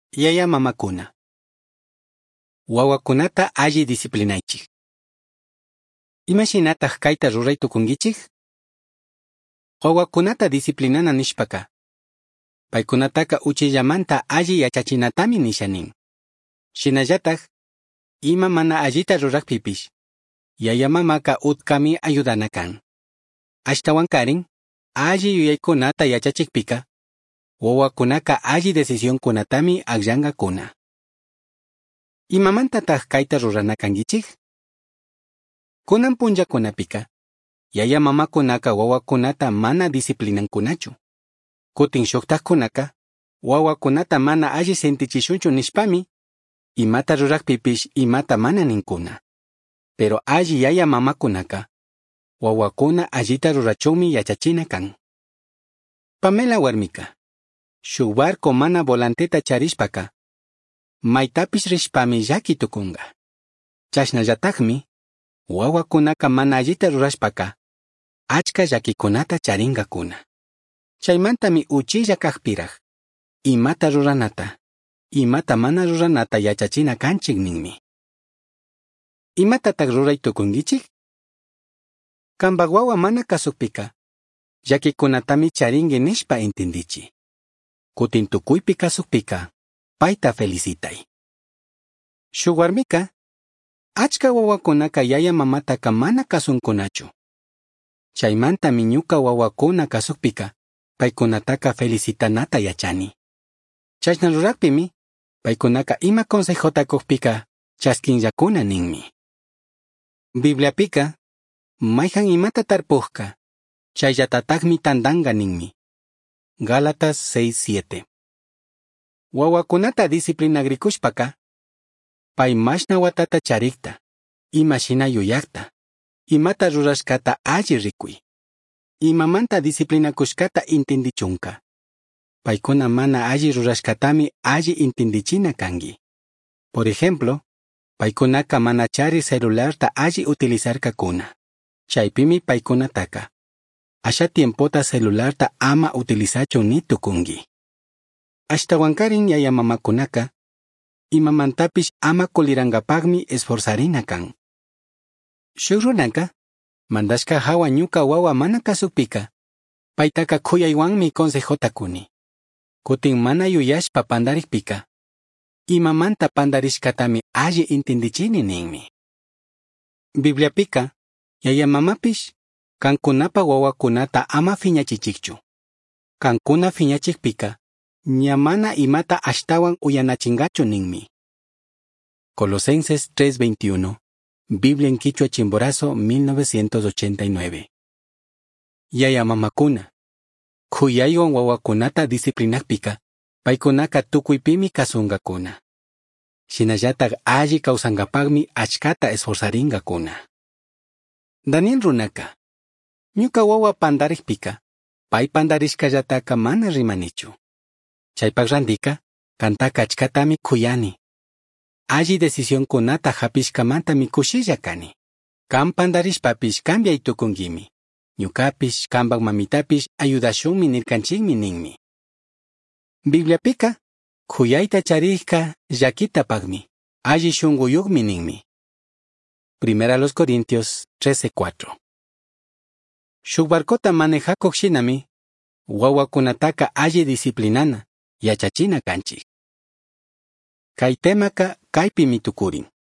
Yaya mamakuna. Wawakunata alli disciplinaychik. Imashinataq kayta ruraytukunkichik? Wawakunata disciplinana nishpaka. Paykunataka uchillamanta alli yachachinatami nishanin. Shinallataq, ima mana allita rurakpipish. Yaya mamaka utkami ayudana kan. Ashtawankarin, alli yuyaykunata yachachikpika. Wawakunaka alli decisionkunatami agllanqakuna. Imamantataq kayta rurana kankichik? Kunan punllakunapika, yaya mamakunaka wawakunata mana disciplinankunachu. Kutin shuktaqkunaka, wawakunata mana alli sentichishunchu nishpami, imata rurakpipish imata mana ninkuna. Pero alli yaya mamakunaka, wawakuna allita rurachunmi yachachina kan. Pamela warmika, shuk barco mana volanteta charishpaka, maytapish rishpami llakitukunqa. Chashnallataqmi, wawakunaka mana allita rurashpaka, achka llakikunata charinqakuna. Chaymantami uchilla kaqpiraq, imata ruranata, imata mana ruranata yachachina kanchik ninmi. Imatataq ruraytukunkichik? Kanpak wawa mana kasukpika, llakikunatami charinki nishpa entendichi. Kutin tukuypi kasukpika, payta felicitay. Shuk warmika, achka wawakunaka yaya mamataka mana kasunkunachu. Chaymantami ñuka wawakuna kasukpika, paykunataka felicitanata yachani. Chashna rurakpimi, paykunaka ima consejota kuqpika chaskinllakuna ninmi. Bibliapika, mayhan imata tarpuqka, chayllatataqmi tandanqa ninmi. Gálatas 6:7. Wawakunata disciplinagrikushpaka, pay mashna watata charikta, imashina yuyakta, imata rurashkata alli rikuy. Imamanta disciplinakushkata intindichunka. Paykuna mana alli rurashkatami alli intindichina kangi. Por ejemplo, paykunaka mana chari celularta alli utilizarkakuna. Chaypimi paykunataka. Asha tiempota celularta ama utilizachu ni tukungi. Ashtawankarin yaya mamakunaka, imamantapish ama kuliranqapaqmi esforzarina kan. Shuk runaka, mandashka hawa ñuka wawa mana kasupika, paytaka khuyaywanmi consejotakuni. Kutin mana yuyashpa pandarikpika, imamanta pandarishkatami alli intindichini ninmi. Bibliapika, yaya mamapish, kankunapa wawakunata ama fiñachichikchu. Kankuna fiñachikpika, ñamana imata ashtawan uyanachingachu ninmi. Colosenses 3:21, Biblia en Quichua Chimborazo 1989. Yaya mamakuna, khuyaywan wawakunata disciplinakpika, paykunaka tukuypimi kasunqakuna. Shinallataq alli kawsanqapaqmi achkata esforzarinqakuna. Daniel runaka, ñuka wawa pandarikpika, pay pandarishkallataka mana rimanichu. Chaypak randika, kantaka achkatami khuyani. Alli decisionkunata hapishkamantami kushilla kani. Kan pandarishpapish cambiaytukunkimi. Ñukapish, kanpak mamitapish ayudashunmi nirkanchikmi ninmi. Bibliapika, khuyayta charikka llakitapaqmi, alli shunquyuqmi ninmi. 1 Corintios 13:4. Shuk barkota manejakuq shinami, wawakunataka alli disciplinana, yachachina kanchik. Kay temaka kaypimi tukurin.